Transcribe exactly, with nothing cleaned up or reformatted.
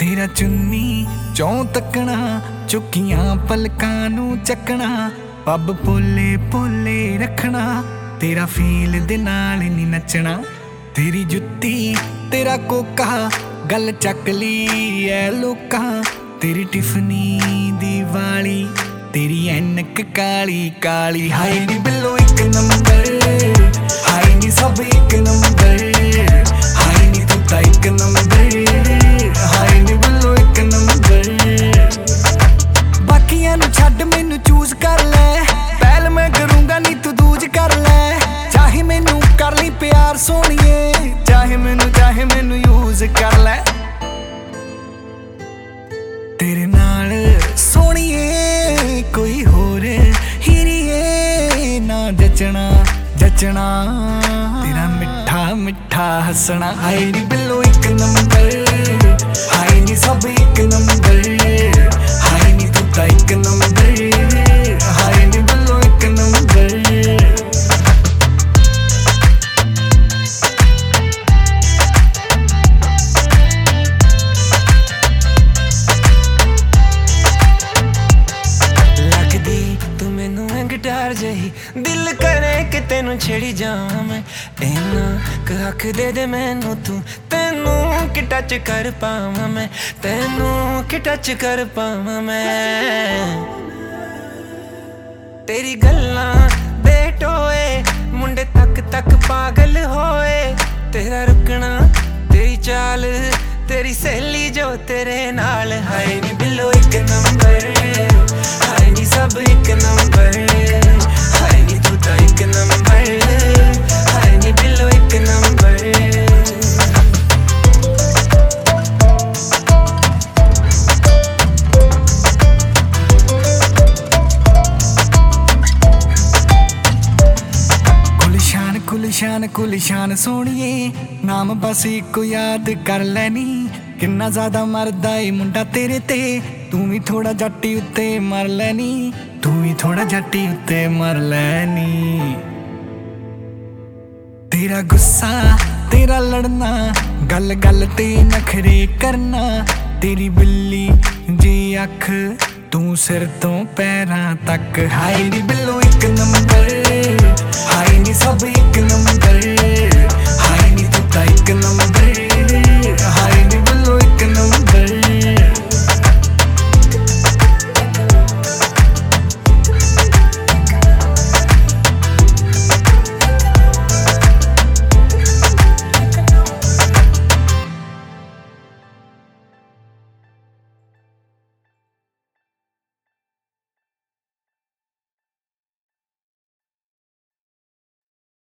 तेरा चुन्नी चौं तकना चुकियां पलकां नू चकना पब पोले पोले रखना तेरा फील दे नाल नी नचना। तेरी जुत्ती तेरा कोका गल चक ली ऐ लोका तेरी टिफनी दी वाली तेरी ऐनक काली काली। हाय नी बिल्लो एक नंबर हाय नी सब एक नंबर हाय नी तू तां एक नंबर हाय नी बिल्लो एक नंबर। बाकियां नू छड्ड मैनू चूज कर ले पहल मैं करूंगा नी तू दूज कर ले। चाहे मैनू कर ली प्यार सोहणीए चाहे मैनू चाहे मैनू यूज कर ले। तेरे नाल सोहणीए कोई होर ही नी ना जचना जचना तेरा मिठा मिठा हसना। हाय नी बिल्लो एक नंबर हाय नी सब एक नंबर हाय नी तू तां एक नंबर हाय नी बिल्लो एक नंबर। गिटार जही दिल करे कि तेनू छेड़ी जावां मैं इन्ना हक दे दे मैनू तू तेनू कि टच कर पावां मैं तेनू कि टच कर पावां मैं। तेरी गल्लां बेटोए मुंडे तक तक पागल होए तेरा रुकना तेरी चाल तेरी सहेली जो तेरे नाल। हाय नी बिल्लो एक नंबर हाय नी सब एक नंबर हाय नी तू तां एक नंबर हाय नी बिल्लो एक नंबर। गुलशान गुलशान गुलशान सोहणीए नाम बस इको याद कर लैनी किन्ना ज्यादा मरदा ए मुंडा तेरे ते तू भी थोड़ा जट्टी उत्ते मर लैनी तू भी थोड़ा जट्टी उत्ते मर लैनी। तेरा गुस्सा तेरा लड़ना गल गल ते नखरे करना तेरी बिल्ली जी अख तू सिर तो पैरां तक। हाय नी बिल्लो एक नंबर हाय नी सब एक नंबर